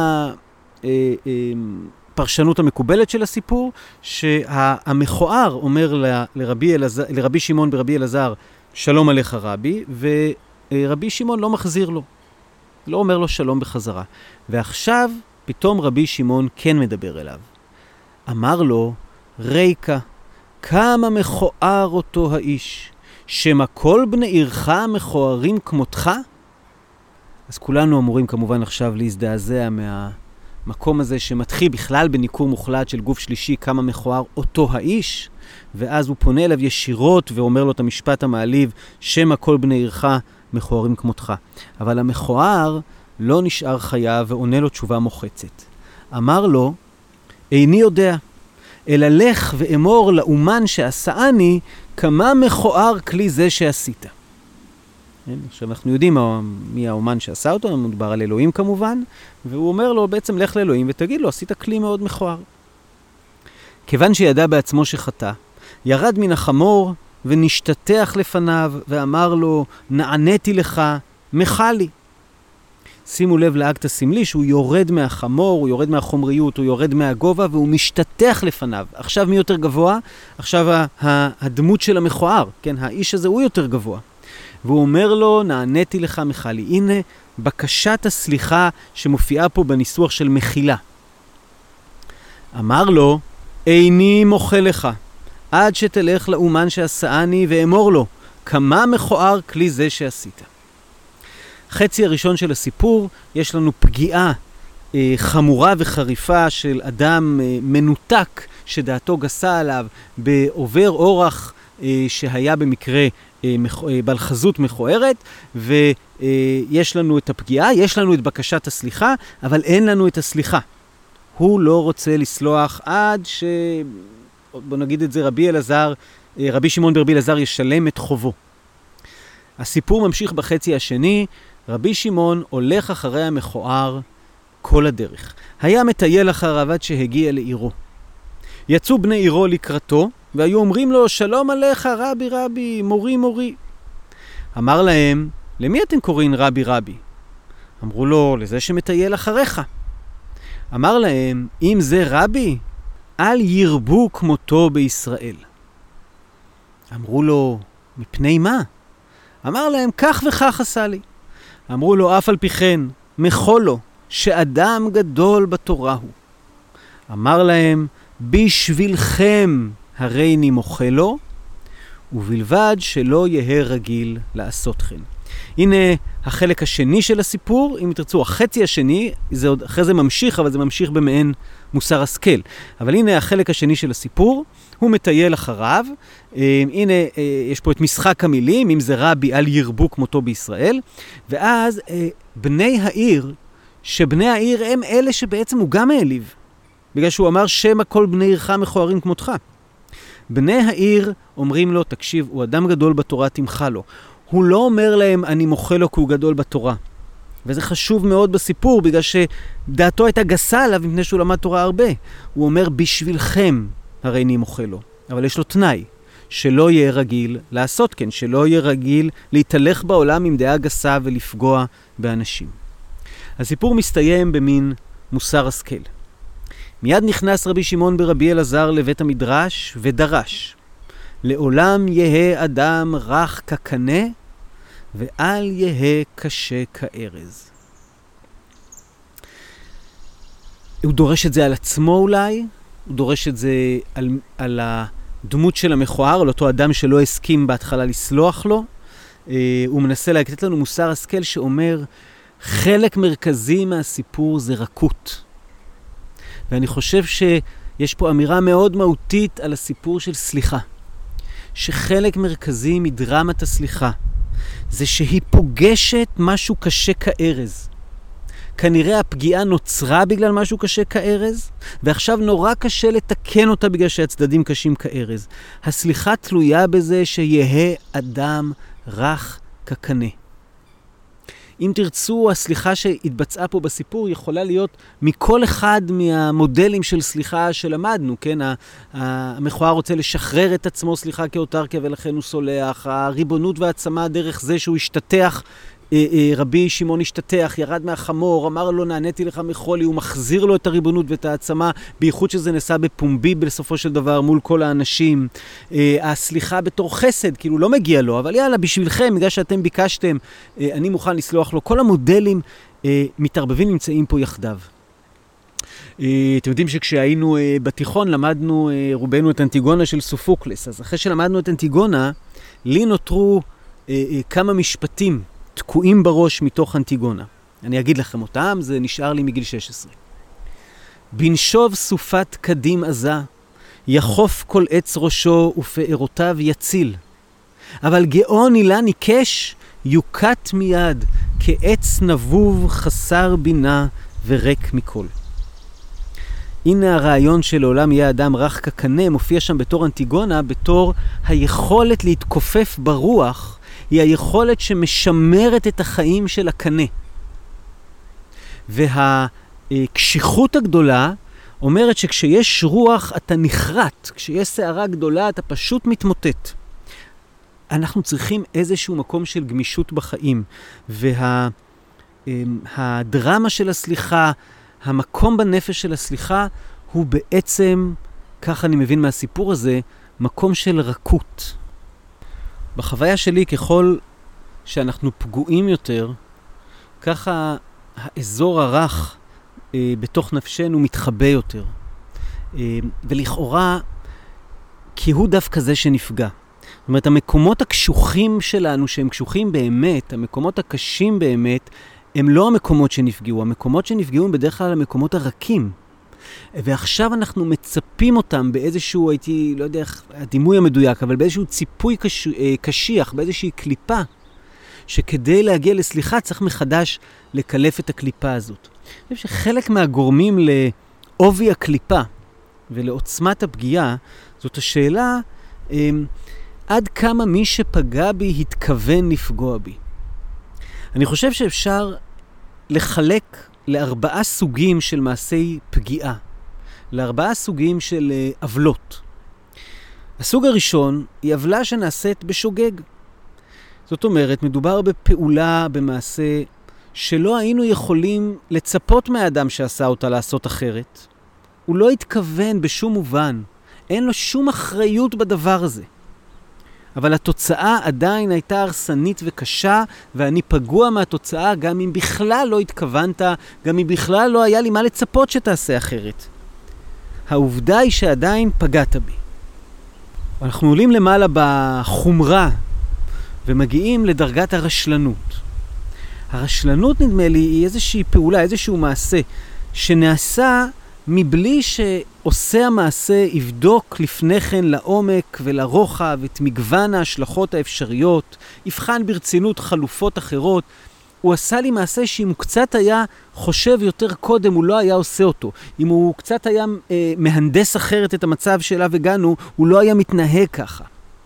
S2: הפרשנות המקובלת של הסיפור, שהמכוער אומר לרבי, אלעזר, לרבי שמעון ברבי אלעזר, שלום עליך רבי, ורבי שמעון לא מחזיר לו. לא אומר לו שלום בחזרה. ועכשיו פתאום רבי שמעון כן מדבר אליו. אמר לו, ריקה, כמה מכוער אותו האיש, שמה כל בני עירך מכוערים כמותך? אז כולנו אמורים כמובן עכשיו להזדעזע מהמקום הזה שמתחיל בכלל בניקור מוחלט של גוף שלישי, כמה מכוער אותו האיש, ואז הוא פונה אליו ישירות ואומר לו את המשפט המעליב, שמה כל בני עירך מכוערים כמותך. אבל המכוער לא נשאר חיה ועונה לו תשובה מוחצת. אמר לו, איני יודע, אלא לך ואמור לאומן שעשאני, כמה מכוער כלי זה שעשית. עכשיו אנחנו יודעים מי האומן שעשה אותו, מדובר על אלוהים כמובן, והוא אומר לו בעצם לך לאלוהים ותגיד לו, עשית כלי מאוד מכוער. כיוון שידע בעצמו שחטא, ירד מן החמור ונשתתח לפניו ואמר לו, נעניתי לך, מחלי. שימו לב לאקט הסמלי שהוא יורד מהחמור, הוא יורד מהחומריות, הוא יורד מהגובה והוא משתתח לפניו. עכשיו מי יותר גבוה? עכשיו הדמות של המכוער, כן, האיש הזה הוא יותר גבוה. והוא אומר לו, נעניתי לך מחלי. הנה בקשת הסליחה שמופיעה פה בניסוח של מחילה. אמר לו, איני מוחה לך, עד שתלך לאומן שעשאני ואמור לו, כמה מכוער כלי זה שעשית. חצי הראשון של הסיפור, יש לנו פגיעה אה, חמורה וחריפה של אדם אה, מנותק שדעתו גסה עליו בעובר אורח אה, שהיה במקרה אה, מכ... אה, בעל חזות מכוערת, ויש אה, לנו את הפגיעה, יש לנו את בקשת הסליחה, אבל אין לנו את הסליחה. הוא לא רוצה לסלוח עד ש... בוא נגיד את זה, רבי אלעזר, אה, רבי שמעון ברבי אלעזר ישלם את חובו. הסיפור ממשיך בחצי השני, רבי שמעון הולך אחרי המכוער כל הדרך. היה מטייל אחריו עד שהגיע לעירו. יצאו בני עירו לקראתו, והיו אומרים לו, שלום עליך רבי רבי, מורי מורי. אמר להם, למי אתם קוראים רבי רבי? אמרו לו, לזה שמטייל אחריך. אמר להם, אם זה רבי, אל ירבו כמותו בישראל. אמרו לו, מפני מה? אמר להם, כך וכך עשה לי. אמרו לו, אף על פי כן, מחול לו, שאדם גדול בתורה הוא. אמר להם, בשבילכם הרי אני מוחה לו, ובלבד שלא יהיה רגיל לעשות כן. הנה החלק השני של הסיפור, אם תרצו, החצי השני, זה עוד, אחרי זה ממשיך, אבל זה ממשיך במעין מוסר השכל. אבל הנה החלק השני של הסיפור, הוא מטייל אחריו, אה, הנה אה, יש פה את משחק המילים, אם זה רבי אל ירבו כמותו בישראל, ואז אה, בני העיר, שבני העיר הם אלה שבעצם הוא גם העליב, בגלל שהוא אמר שמה כל בני עירך מכוערים כמותך. בני העיר אומרים לו, תקשיב, הוא אדם גדול בתורה, תמחה לו. הוא לא אומר להם, אני מוחה לו כי הוא גדול בתורה. וזה חשוב מאוד בסיפור, בגלל שדעתו הייתה גסה עליו מפני שהוא למד תורה הרבה. הוא אומר, בשבילכם הרי אני מוחה לו. אבל יש לו תנאי, שלא יהיה רגיל לעשות כן, שלא יהיה רגיל להתהלך בעולם עם דעה גסה ולפגוע באנשים. הסיפור מסתיים במין מוסר השכל. מיד נכנס רבי שמעון ברבי אלעזר לבית המדרש ודרש, לעולם יהא אדם רך כקנה ואל יהא קשה כארז. הוא דורש את זה על עצמו אולי, הוא דורש את זה על, על הדמות של המכוער, על אותו אדם שלא הסכים בהתחלה לסלוח לו. הוא מנסה לתת לנו מוסר השכל שאומר, חלק מרכזי מהסיפור זה רכות. ואני חושב שיש פה אמירה מאוד מהותית על הסיפור של סליחה. שחלק מרכזי מדרמת הסליחה זה שהיא פוגשת משהו קשה כארז. כנראה הפגיעה נוצרה בגלל משהו קשה כארז, ועכשיו נורא קשה לתקן אותה בגלל שהצדדים קשים כארז. הסליחה תלויה בזה שיהא אדם רך כקנה. אם תרצו, הסליחה שהתבצעה פה בסיפור יכולה להיות מכל אחד מהמודלים של סליחה שלמדנו, כן? המכוער רוצה לשחרר את עצמו, סליחה כאוטרקיה, ולכן הוא סולח. הריבונות והעצמה דרך זה שהוא השתתח, רבי שמעון השתתח, ירד מהחמור, אמר לו, נעניתי לך מחולי, הוא מחזיר לו את הריבונות ואת העצמה, בייחוד שזה נעשה בפומבי בסופו של דבר מול כל האנשים. הסליחה בתור חסד, כאילו לא מגיע לו, אבל יאללה, בשבילכם, בגלל שאתם ביקשתם, אני מוכן לסלוח לו. כל המודלים מתערבבים, נמצאים פה יחדיו. אתם יודעים שכשהיינו בתיכון למדנו רובנו את אנטיגונה של סופוקלס, אז אחרי שלמדנו את אנטיגונה, לי נותרו כמה משפטים תקועים בראש מתוך אנטיגונה. אני אגיד לכם אותם, זה נשאר לי מגיל שש עשרה. בנשוב סופת קדים עזה, יחוף כל עץ ראשו ופארותיו יציל. אבל גאון אילן עיקש, יוקט מיד, כעץ נבוב חסר בינה וריק מכל. הנה הרעיון של עולם יהיה אדם רך כקנה, מופיע שם בתור אנטיגונה, בתור היכולת להתכופף ברוח, היא היכולת שמשמרת את החיים של הקנה. והקשיחות הגדולה אומרת שכשיש רוח אתה נחרט, כשיש שערה גדולה אתה פשוט מתמוטט. אנחנו צריכים איזשהו מקום של גמישות בחיים, והדרמה של הסליחה, המקום בנפש של הסליחה, הוא בעצם, כך אני מבין מהסיפור הזה, מקום של רכות. בחוויה שלי, ככל שאנחנו פגועים יותר, ככה האזור הרך אה, בתוך נפשנו מתחבא יותר. אה, ולכאורה, כי הוא דווקא זה שנפגע. זאת אומרת, המקומות הקשוחים שלנו, שהם קשוחים באמת, המקומות הקשים באמת, הם לא המקומות שנפגעו. המקומות שנפגעו הם בדרך כלל המקומות הרכים. ועכשיו אנחנו מצפים אותם באיזשהו, הייתי, לא יודע איך, הדימוי המדויק, אבל באיזשהו ציפוי קש, קשיח, באיזושהי קליפה, שכדי להגיע לסליחה צריך מחדש לקלף את הקליפה הזאת. אני חושב שחלק מהגורמים לעובי הקליפה ולעוצמת הפגיעה, זאת השאלה, עד כמה מי שפגע בי התכוון לפגוע בי. אני חושב שאפשר לחלק לארבעה סוגים של מעשי פגיעה, לארבעה סוגים של עוולות. הסוג הראשון היא עוולה שנעשית בשוגג. זאת אומרת, מדובר בפעולה, במעשה, שלא היינו יכולים לצפות מהאדם שעשה אותה לעשות אחרת. הוא לא התכוון בשום מובן. אין לו שום אחריות בדבר הזה. אבל התוצאה עדיין הייתה הרסנית וקשה, ואני פגוע מהתוצאה גם אם בכלל לא התכוונת, גם אם בכלל לא היה לי מה לצפות שתעשה אחרת. העובדה היא שעדיין פגעת בי. אנחנו עולים למעלה בחומרה, ומגיעים לדרגת הרשלנות. הרשלנות, נדמה לי, היא איזושהי פעולה, איזשהו מעשה, שנעשה מבלי שעושה המעשה יבדוק לפני כן לעומק ולרוחב את מגוון ההשלכות האפשריות, יבחן ברצינות חלופות אחרות. הוא עשה לי מעשה שאם הוא קצת היה חושב יותר קודם, הוא לא היה עושה אותו. אם הוא קצת היה אה, מהנדס אחרת את המצב שאליו הגענו, הוא לא היה מתנהג ככה.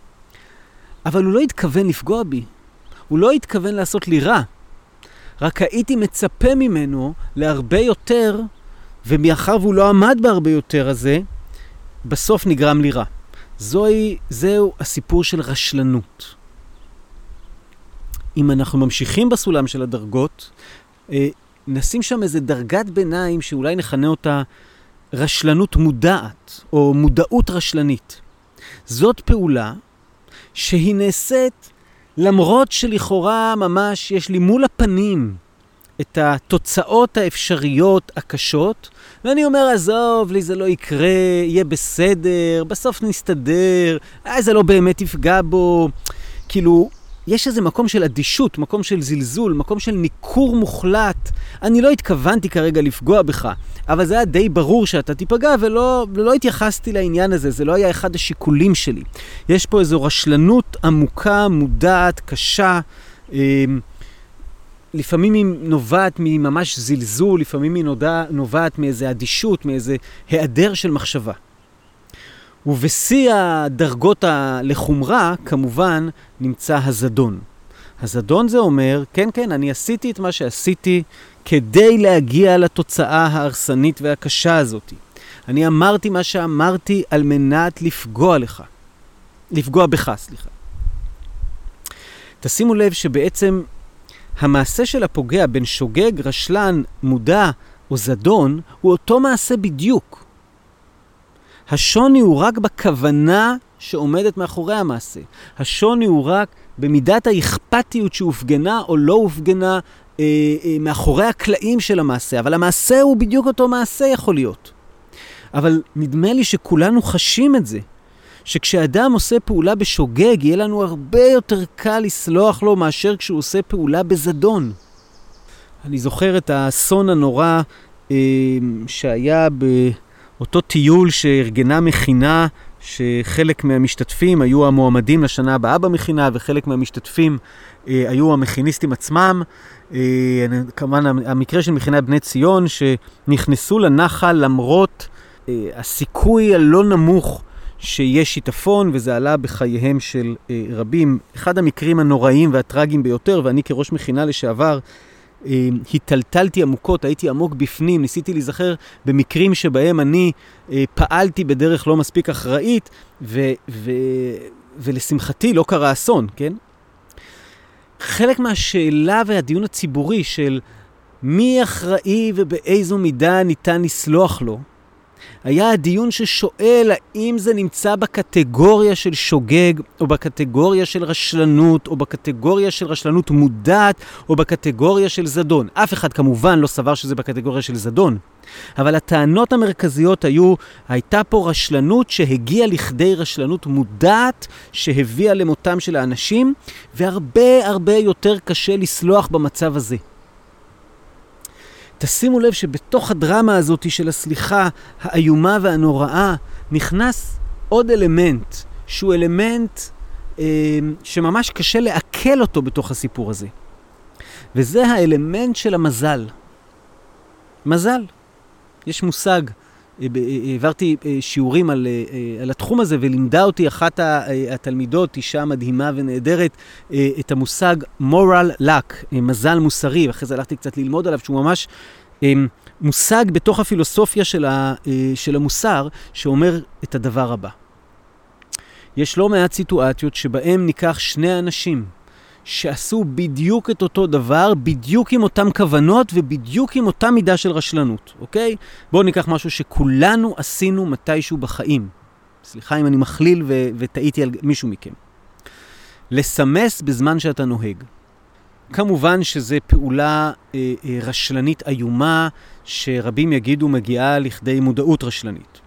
S2: אבל הוא לא התכוון לפגוע בי. הוא לא התכוון לעשות לי רע. רק הייתי מצפה ממנו להרבה יותר, ומאחר והוא לא עמד בהרבה יותר הזה, בסוף נגרם לי רע. זוהי, זהו הסיפור של רשלנות. אם אנחנו ממשיכים בסולם של הדרגות, נשים שם איזו דרגת ביניים שאולי נכנה אותה רשלנות מודעת, או מודעות רשלנית. זאת פעולה שהיא נעשית למרות שלכאורה ממש יש לי מול הפנים את התוצאות האפשריות הקשות, ואני אומר, עזוב, לי זה לא יקרה, יהיה בסדר, בסוף נסתדר, אה, זה לא באמת יפגע בו. כאילו, יש איזה מקום של אדישות, מקום של זלזול, מקום של ניקור מוחלט. אני לא התכוונתי כרגע לפגוע בך, אבל זה היה די ברור שאתה תיפגע, ולא, ולא התייחסתי לעניין הזה, זה לא היה אחד השיקולים שלי. יש פה איזו רשלנות עמוקה, מודעת, קשה, אה, לפעמים היא נובעת מממש זלזול, לפעמים היא נודע, נובעת מאיזה אדישות, מאיזה היעדר של מחשבה. ובשיא הדרגות לחומרה, כמובן, נמצא הזדון. הזדון זה אומר, כן, כן, אני עשיתי את מה שעשיתי כדי להגיע לתוצאה ההרסנית והקשה הזאת. אני אמרתי מה שאמרתי על מנת לפגוע לך. לפגוע בך, סליחה. תשימו לב שבעצם המעשה של הפוגע בין שוגג, רשלן, מודע או זדון הוא אותו מעשה בדיוק. השוני הוא רק בכוונה שעומדת מאחורי המעשה. השוני הוא רק במידת האכפתיות שהופגנה או לא הופגנה אה, אה, מאחורי הקלעים של המעשה. אבל המעשה הוא בדיוק אותו מעשה יכול להיות. אבל נדמה לי שכולנו חשים את זה. שכשאדם עושה פעולה בשוגג, יהיה לנו הרבה יותר קל לסלוח לו מאשר כשהוא עושה פעולה בזדון. אני זוכר את האסון הנורא אה, שהיה באותו טיול שארגנה מכינה, שחלק מהמשתתפים היו המועמדים לשנה הבאה במכינה, וחלק מהמשתתפים אה, היו המכיניסטים עצמם. אה, כמובן המקרה של מכינה בני ציון, שנכנסו לנחל למרות אה, הסיכוי הלא נמוך שיש שיטפון, וזה עלה בחייהם של אה, רבים. אחד המקרים הנוראים והטרגיים ביותר, ואני כראש מכינה לשעבר, אה, התלתלתי עמוקות, הייתי עמוק בפנים, ניסיתי להיזכר במקרים שבהם אני אה, פעלתי בדרך לא מספיק אחראית, ו- ו- ולשמחתי לא קרה אסון, כן? חלק מהשאלה והדיון הציבורי של מי אחראי ובאיזו מידה ניתן לסלוח לו, היה הדיון ששואל האם זה נמצא בקטגוריה של שוגג, או בקטגוריה של רשלנות, או בקטגוריה של רשלנות מודעת, או בקטגוריה של זדון. אף אחד כמובן לא סבר שזה בקטגוריה של זדון. אבל הטענות המרכזיות היו, הייתה פה רשלנות שהגיעה לכדי רשלנות מודעת, שהביאה למותם של האנשים, והרבה הרבה יותר קשה לסלוח במצב הזה. תשימו לב שבתוך הדרמה הזאת של הסליחה האיומה והנוראה, נכנס עוד אלמנט, שהוא אלמנט אה, שממש קשה לעכל אותו בתוך הסיפור הזה. וזה האלמנט של המזל. מזל. יש מושג, העברתי שיעורים על, על התחום הזה, ולימדה אותי אחת התלמידות, אישה מדהימה ונהדרת, את המושג moral luck, מזל מוסרי, ואחרי זה הלכתי קצת ללמוד עליו, שהוא ממש מושג בתוך הפילוסופיה של, ה, של המוסר, שאומר את הדבר הבא. יש לא מעט סיטואציות שבהם ניקח שני אנשים, שעשו בדיוק את אותו דבר, בדיוק עם אותם כוונות ובדיוק עם אותה מידה של רשלנות, אוקיי? בואו ניקח משהו שכולנו עשינו מתישהו בחיים. סליחה אם אני מכליל ו- וטעיתי על מישהו מכם. לסמס בזמן שאתה נוהג. כמובן שזה פעולה אה, אה, רשלנית איומה, שרבים יגידו מגיעה לכדי מודעות רשלנית.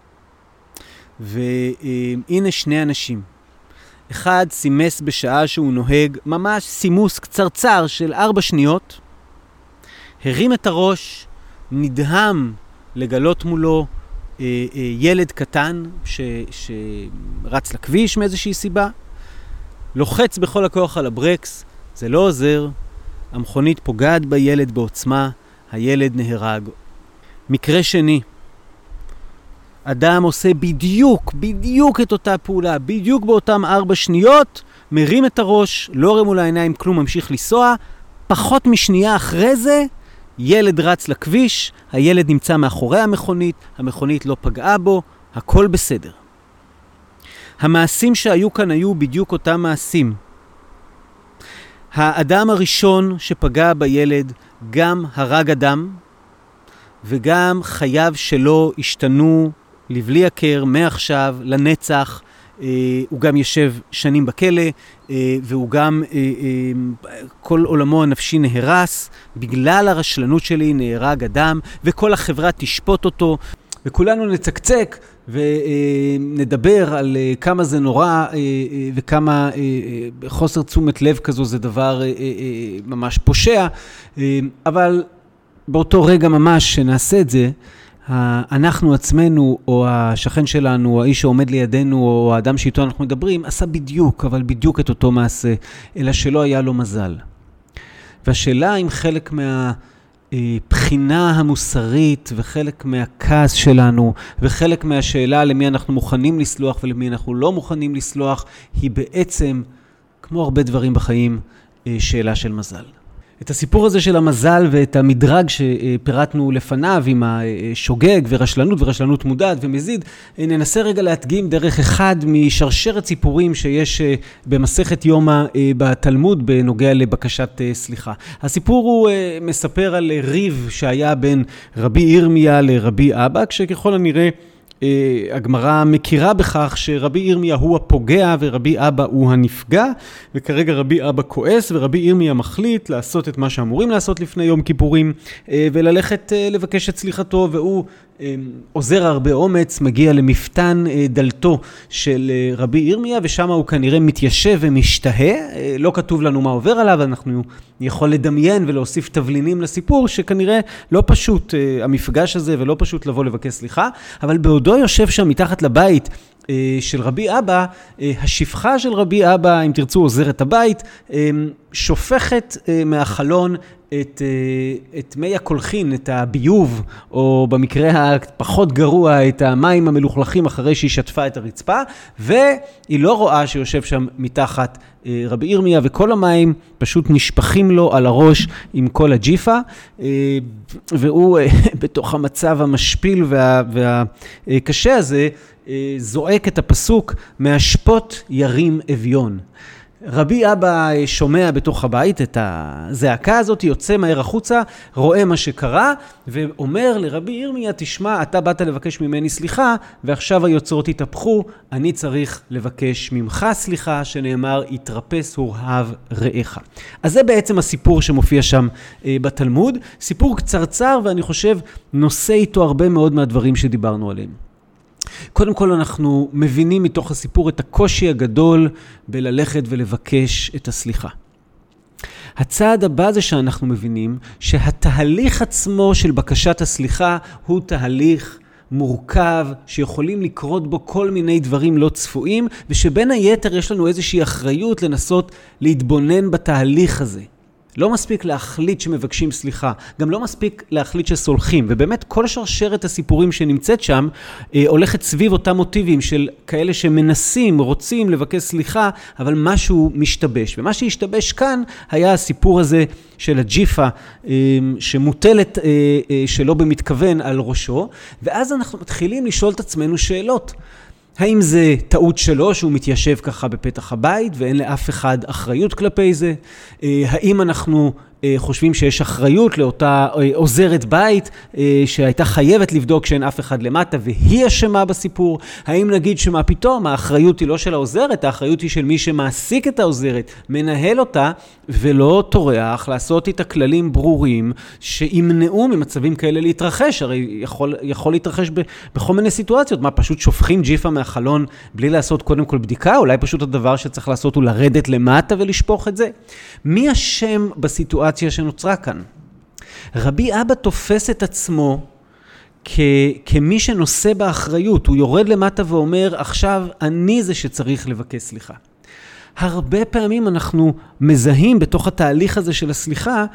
S2: והנה שני אנשים. אחד סימס בשעה שהוא נוהג, ממש סימוס קצרצר של ארבע שניות, הרים את הראש, נדהם לגלות מולו אה, אה, ילד קטן ש, שרץ לכביש מאיזושהי סיבה, לוחץ בכל הכוח על הברקס, זה לא עוזר, המכונית פוגעת בילד בעוצמה, הילד נהרג. מקרה שני, אדם עושה בדיוק, בדיוק את אותה פעולה, בדיוק באותם ארבע שניות, מרים את הראש, לא רם מול העיניים, כלום, ממשיך לנסוע, פחות משנייה אחרי זה, ילד רץ לכביש, הילד נמצא מאחורי המכונית, המכונית לא פגעה בו, הכל בסדר. המעשים שהיו כאן היו בדיוק אותם מעשים. האדם הראשון שפגע בילד גם הרג אדם, וגם חייו שלו השתנו לבלי הכר, מעכשיו, לנצח, אה, הוא גם ישב שנים בכלא, אה, והוא גם, אה, אה, כל עולמו הנפשי נהרס, בגלל הרשלנות שלי נהרג אדם, וכל החברה תשפוט אותו, וכולנו נצקצק ונדבר על אה, כמה זה נורא, אה, אה, וכמה אה, אה, חוסר תשומת לב כזו זה דבר אה, אה, ממש פושע, אה, אבל באותו רגע ממש שנעשה את זה, אנחנו עצמנו, או השכן שלנו, או האיש שעומד לידינו, או האדם שאיתו אנחנו מדברים, עשה בדיוק, אבל בדיוק את אותו מעשה, אלא שלא היה לו מזל. והשאלה אם חלק מהבחינה המוסרית, וחלק מהכעס שלנו, וחלק מהשאלה למי אנחנו מוכנים לסלוח, ולמי אנחנו לא מוכנים לסלוח, היא בעצם, כמו הרבה דברים בחיים, שאלה של מזל. את הסיפור הזה של המזל ואת המדרג שפירטנו לפניו עם השוגג ורשלנות ורשלנות מודעת ומזיד, ננסה רגע להדגים דרך אחד משרשרת סיפורים שיש במסכת יומא בתלמוד בנוגע לבקשת סליחה. הסיפור הוא מספר על ריב שהיה בין רבי ירמיה לרבי אבא, כשככל הנראה הגמרא מכירה בכך שרבי ירמיה הוא הפוגע ורבי אבא הוא הנפגע, וכרגע רבי אבא כועס ורבי ירמיה מחליט לעשות את מה שאמורים לעשות לפני יום כיפורים, וללכת לבקש את סליחתו, והוא עוזר הרבה אומץ, מגיע למפתן דלתו של רבי ירמיה, ושם הוא כנראה מתיישב ומשתהה, לא כתוב לנו מה עובר עליו, אנחנו יכול לדמיין ולהוסיף תבלינים לסיפור, שכנראה לא פשוט המפגש הזה ולא פשוט לבוא לבקש סליחה, אבל בעודו יושב שם מתחת לבית של רבי אבא, השפחה של רבי אבא, אם תרצו עוזרת הבית, שופכת מהחלון את, את מי הקולחין, את הביוב, או במקרה הפחות גרוע, את המים המלוכלכים אחרי שהיא שטפה את הרצפה, והיא לא רואה שיושב שם מתחת רבי ירמיה, וכל המים פשוט נשפכים לו על הראש עם כל הג'יפה, והוא בתוך המצב המשפיל וה, והקשה הזה, זועק את הפסוק, מהשפוט ירים אביון. רבי אבא שומע בתוך הבית את הזעקה הזאת, יוצא מהר החוצה, רואה מה שקרה, ואומר לרבי ירמיה, תשמע, אתה באת לבקש ממני סליחה, ועכשיו היוצרות התהפכו, אני צריך לבקש ממך סליחה, שנאמר, יתרפס אוהב רעך. אז זה בעצם הסיפור שמופיע שם אה, בתלמוד, סיפור קצרצר, ואני חושב נושא איתו הרבה מאוד מהדברים שדיברנו עליהם. קודם כל אנחנו מבינים מתוך הסיפור את הקושי הגדול בללכת ולבקש את הסליחה. הצעד הבא זה שאנחנו מבינים שהתהליך עצמו של בקשת הסליחה הוא תהליך מורכב שיכולים לקרות בו כל מיני דברים לא צפויים, ושבין היתר יש לנו איזושהי אחריות לנסות להתבונן בתהליך הזה. לא מספיק להחליט שמבקשים סליחה, גם לא מספיק להחליט שסולחים, ובאמת כל שרשרת הסיפורים שנמצאת שם אה, הולכת סביב אותם מוטיבים של כאלה שמנסים, רוצים לבקש סליחה, אבל משהו משתבש. ומה שהשתבש כאן היה הסיפור הזה של הג'יפה אה, שמוטלת אה, אה, שלא במתכוון על ראשו, ואז אנחנו מתחילים לשאול את עצמנו שאלות. האם זה טעות שלו שהוא מתיישב ככה בפתח הבית ואין לאף אחד אחריות כלפי זה? האם אנחנו חושבים שיש אחריות לאותה עוזרת בית שהייתה חייבת לבדוק שאין אף אחד למטה והיא אשמה בסיפור? האם נגיד שמה פתאום האחריות היא לא של העוזרת, האחריות היא של מי שמעסיק את העוזרת, מנהל אותה ולא טורח לעשות את הכללים ברורים שימנעו ממצבים כאלה להתרחש? הרי יכול, יכול להתרחש ב, בכל מיני סיטואציות. מה, פשוט שופכים ג'יפה מהחלון בלי לעשות קודם כל בדיקה? אולי פשוט הדבר שצריך לעשות הוא לרדת למטה ולשפוך את זה? מי אשם בסיטואציה שנוצרה כאן? רבי אבא תופס את עצמו כ- כמי שנושא באחריות. הוא יורד למטה ואומר, עכשיו אני זה שצריך לבקש סליחה. הרבה פעמים אנחנו מזהים בתוך התהליך הזה של הסליחה,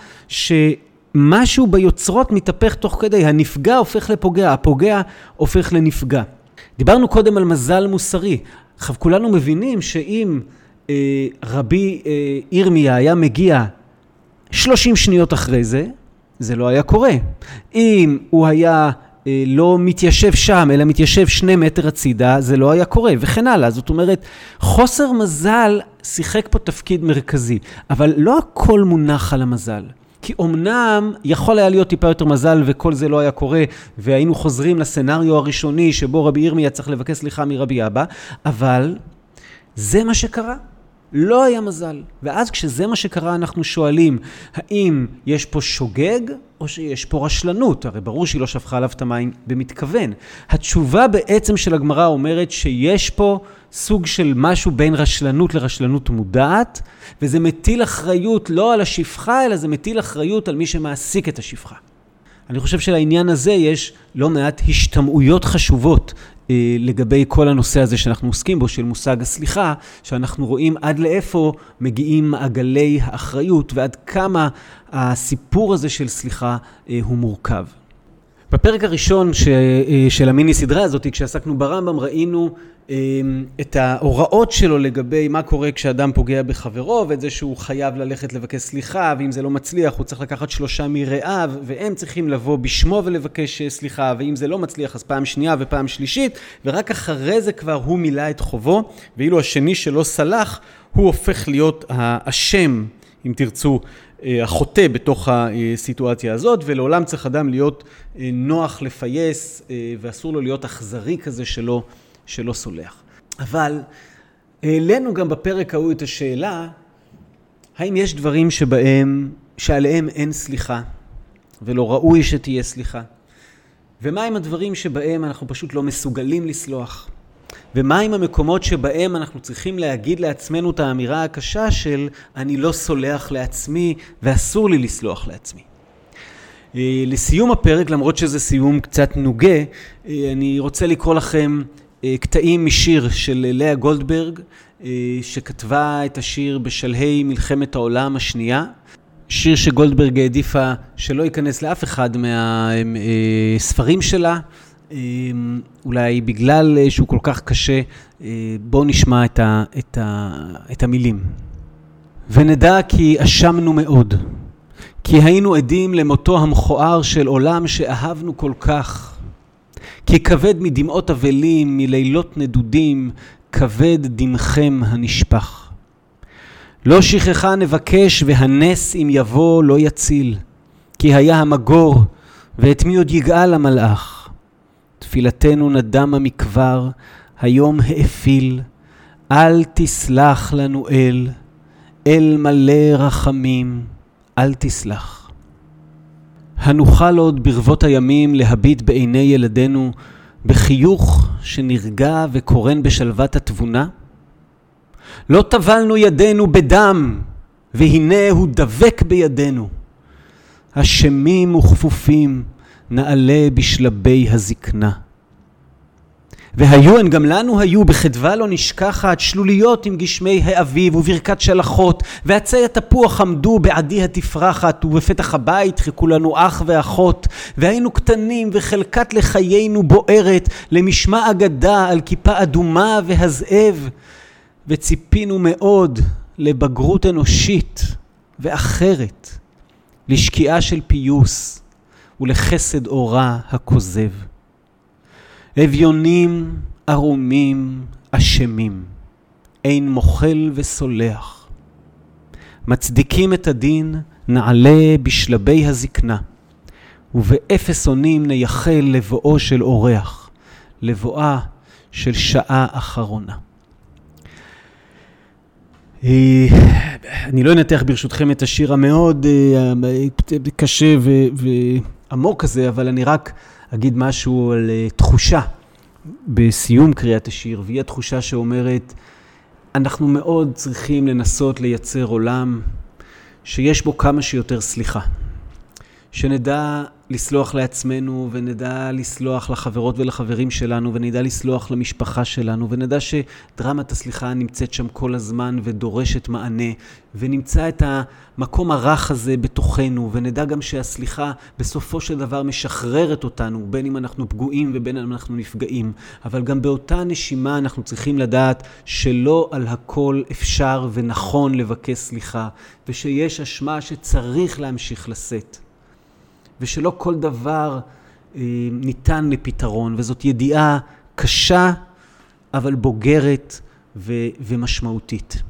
S2: שמשהו ביוצרות מתהפך תוך כדי. הנפגע הופך לפוגע, הפוגע הופך לנפגע. דיברנו קודם על מזל מוסרי. עכשיו כולנו מבינים שאם אה, רבי אה, ירמיה היה מגיע שלושים שניות אחרי זה, זה לא היה קורה. אם הוא היה אה, לא מתיישב שם, אלא מתיישב שני מטר הצידה, זה לא היה קורה, וכן הלאה. זאת אומרת, חוסר מזל שיחק פה תפקיד מרכזי, אבל לא הכל מונח על המזל. כי אומנם יכול היה להיות טיפה יותר מזל וכל זה לא היה קורה, והיינו חוזרים לסנריו הראשוני שבו רבי ירמיה צריך לבקש סליחה מרבי אבא, אבל זה מה שקרה. לא היה מזל. ואז כשזה מה שקרה אנחנו שואלים, האם יש פה שוגג או שיש פה רשלנות? הרי ברור שהיא לא שפכה עליו את המים במתכוון. התשובה בעצם של הגמרא אומרת שיש פה סוג של משהו בין רשלנות לרשלנות מודעת, וזה מטיל אחריות לא על השפחה, אלא זה מטיל אחריות על מי שמעסיק את השפחה. אני חושב שלעניין הזה יש לא מעט השתמעויות חשובות אה, לגבי כל הנושא הזה שאנחנו עוסקים בו, של מושג הסליחה, שאנחנו רואים עד לאיפה מגיעים מעגלי האחריות, ועד כמה הסיפור הזה של סליחה אה, הוא מורכב. בפרק הראשון ש, אה, של המיני סדרה הזאת, כשעסקנו ברמב"ם, ראינו את ההוראות שלו לגבי מה קורה כשאדם פוגע בחברו, ואת זה שהוא חייב ללכת לבקש סליחה, ואם זה לא מצליח הוא צריך לקחת שלושה מרעיו, והם צריכים לבוא בשמו ולבקש סליחה, ואם זה לא מצליח אז פעם שנייה ופעם שלישית, ורק אחרי זה כבר הוא מילא את חובו, ואילו השני שלא סלח, הוא הופך להיות האשם, אם תרצו, החוטא בתוך הסיטואציה הזאת, ולעולם צריך אדם להיות נוח לפייס, ואסור לו להיות אכזרי כזה שלא שלא סולח. אבל העלינו גם בפרק ההוא את השאלה, האם יש דברים שבהם, שעליהם אין סליחה, ולא ראוי שתהיה סליחה? ומה עם הדברים שבהם אנחנו פשוט לא מסוגלים לסלוח? ומה עם המקומות שבהם אנחנו צריכים להגיד לעצמנו את האמירה הקשה של אני לא סולח לעצמי ואסור לי לסלוח לעצמי? לסיום הפרק, למרות שזה סיום קצת נוגה, אני רוצה לקרוא לכם קטעים משיר של לאה גולדברג, שכתבה את השיר בשלהי מלחמת העולם השנייה. שיר שגולדברג העדיפה שלא ייכנס לאף אחד מהספרים שלה, אולי בגלל שהוא כל כך קשה. בואו נשמע את, ה, את, ה, את המילים. ונדע כי אשמנו מאוד, כי היינו עדים למותו המכוער של עולם שאהבנו כל כך. כי כבד מדמעות אבלים, מלילות נדודים, כבד דמכם הנשפח. לא שכחה נבקש והנס אם יבוא לא יציל, כי היה המגור ואת מי עוד יגאל המלאך. תפילתנו נדמה מכבר, היום האפיל, אל תסלח לנו אל, אל מלא רחמים, אל תסלח. הנוכל עוד ברבות הימים להביט בעיני ילדינו בחיוך שנרגע וקורן בשלוות התבונה? לא טבלנו ידינו בדם, והנה הוא דבק בידינו. השמים וכפופים נעלה בשלבי הזקנה. והיו הן גם לנו היו בחדווה לא נשכחת, שלוליות עם גשמי האביב וברכת שלחות, ועצי התפוח עמדו בעדי התפרחת, ובפתח הבית חיכו לנו אח ואחות, והיינו קטנים וחלקת לחיינו בוערת, למשמע אגדה על כיפה אדומה והזאב, וציפינו מאוד לבגרות אנושית ואחרת, לשקיעה של פיוס ולחסד אורה הכוזב. אביונים, ארומים, אשמים, אין מוחל וסולח. מצדיקים את הדין, נעלה בשלבי הזקנה, ובאפס אונים נייחל לבואו של אורח, לבואה של שעה אחרונה. אני לא אנתח ברשותכם את השיר המאוד קשה ועמוק הזה, אבל אני רק אגיד משהו על תחושה בסיום קריאת השיר, והיא התחושה שאומרת, אנחנו מאוד צריכים לנסות לייצר עולם שיש בו כמה שיותר סליחה. שנדע לסלוח לעצמנו, ונדע לסלוח לחברות ולחברים שלנו, ונדע לסלוח למשפחה שלנו, ונדע שדרמת הסליחה נמצאת שם כל הזמן ודורשת מענה, ונמצא את המקום הרך הזה בתוכנו, ונדע גם שהסליחה בסופו של דבר משחררת אותנו, בין אם אנחנו פגועים ובין אם אנחנו נפגעים. אבל גם באותה נשימה אנחנו צריכים לדעת שלא על הכל אפשר ונכון לבקש סליחה, ושיש אשמה שצריך להמשיך לשאת. ושלא כל דבר אה, ניתן לפתרון, וזאת ידיעה קשה, אבל בוגרת ו- ומשמעותית.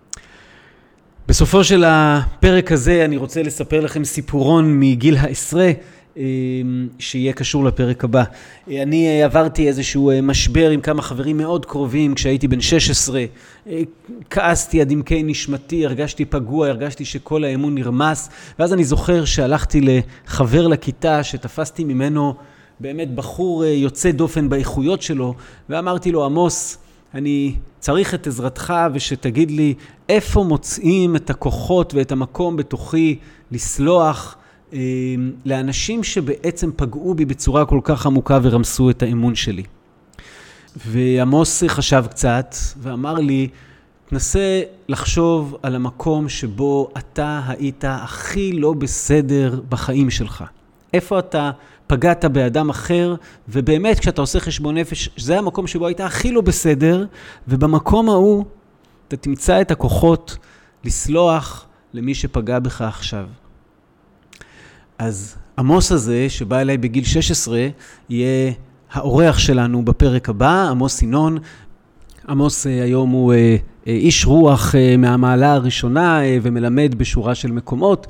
S2: בסופו של הפרק הזה אני רוצה לספר לכם סיפורון מגיל העשרה, אה, שיהיה קשור לפרק הבא. אה, אני עברתי איזשהו משבר עם כמה חברים מאוד קרובים כשהייתי בן שש עשרה. אה, כעסתי עד עמקי נשמתי, הרגשתי פגוע, הרגשתי שכל האמון נרמס, ואז אני זוכר שהלכתי לחבר לכיתה שתפסתי ממנו באמת בחור יוצא דופן באיכויות שלו, ואמרתי לו, עמוס, אני צריך את עזרתך ושתגיד לי איפה מוצאים את הכוחות ואת המקום בתוכי לסלוח אה, לאנשים שבעצם פגעו בי בצורה כל כך עמוקה ורמסו את האמון שלי. ועמוס חשב קצת ואמר לי, תנסה לחשוב על המקום שבו אתה היית הכי לא בסדר בחיים שלך. איפה אתה פגעת באדם אחר, ובאמת כשאתה עושה חשבון נפש, זה המקום שבו היית הכי לא בסדר, ובמקום ההוא אתה תמצא את הכוחות לסלוח למי שפגע בך עכשיו. אז עמוס הזה, שבא אליי בגיל שש עשרה, יהיה האורח שלנו בפרק הבא, עמוס ינון. עמוס היום הוא איש רוח מהמעלה הראשונה ומלמד בשורה של מקומות,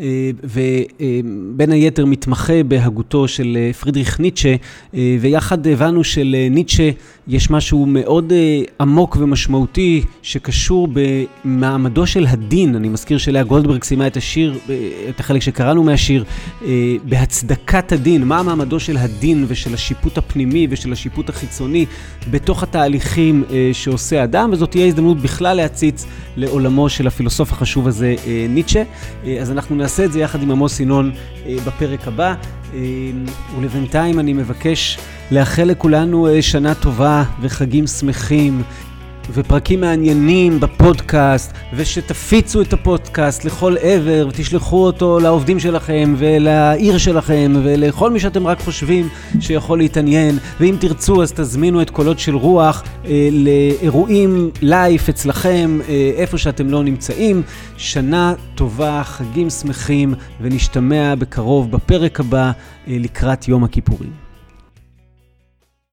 S2: ובין היתר מתמחה בהגותו של פרידריך ניטשה, ויחד הבנו של ניטשה יש משהו מאוד עמוק ומשמעותי שקשור במעמדו של הדין. אני מזכיר שלאה גולדברג סיימה את השיר, את החלק שקראנו מהשיר, בהצדקת הדין, מה מעמדו של הדין ושל השיפוט הפנימי ושל השיפוט החיצוני בתוך התהליכים שעושה אדם, וזאת תהיה הזדמנות בכלל להציץ לעולמו של הפילוסוף החשוב הזה, ניטשה. אז אנחנו נעשה את זה יחד עם עמוס ינון בפרק הבא, ולבינתיים אני מבקש לאחל לכולנו שנה טובה וחגים שמחים ופרקים מעניינים בפודקאסט, ושתפיצו את הפודקאסט לכל עבר ותשלחו אותו לעובדים שלכם ולעיר שלכם ולכל מי שאתם רק חושבים שיכול להתעניין. ואם תרצו אז תזמינו את קולות של רוח אה, לאירועים לייב אצלכם, אה, איפה שאתם לא נמצאים. שנה טובה, חגים שמחים, ונשתמע בקרוב בפרק הבא אה, לקראת יום הכיפורים.